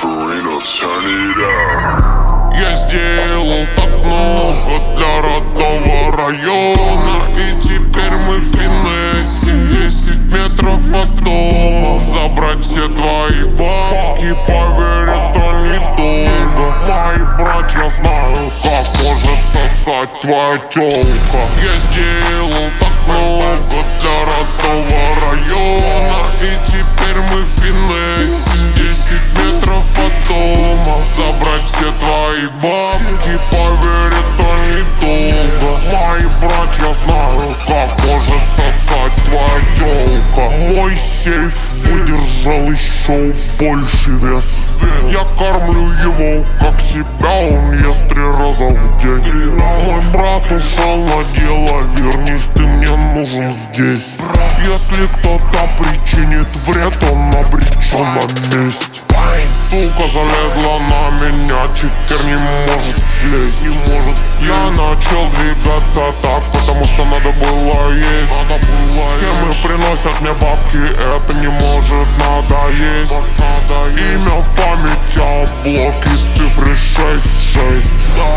Я сделал так много для родного района, и теперь мы в финессе 10 метров от дома. Забрать все твои бабки, поверь, это недолго. Мои братья знают, как может сосать твоя тёлка. Я сделал так много для родного района, и теперь мы в финессе 10 метров от дома. Забрать все твои бабки, поверь, это недолго. Мои братья знают, как может сосать твоя тёлка. Мой сейф выдержал еще больше вес. Я кормлю его как себя, он ест 3 раза в день. Мой брат ушел на дело, вернись, ты мне нужен здесь. Если кто-то причинит вред, он обречен на месть. Сука залезла на меня, теперь не может слезть. Я начал двигаться так, потому что надо было есть. Схемы приносят мне бабки, это не может надоесть. Имя в памяти, а блоки, цифры 6-6.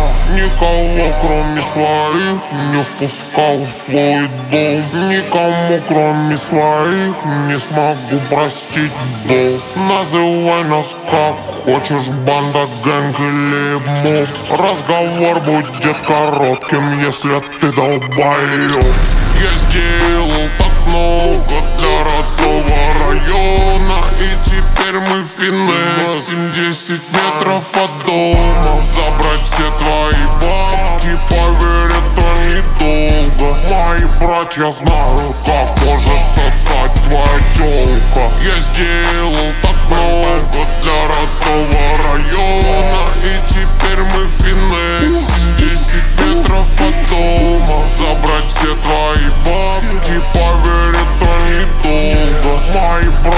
Никого кроме своих не впускал в свой дом. Никому кроме своих не смогу простить долг. Называй нас как хочешь, банда, гэнг или моб. Разговор будет коротким, если ты долбоёб. Я сделал так много для родного района, и теперь мы в финессе 10 метров от дома. Забрать все твои бабки, поверь, это недолго. Мои братья знают, как может сосать твоя тёлка. Я сделал так много для родного района, и теперь мы в финессе 10 метров от дома. Забрать все твои бабки, поверь, это недолго. Мои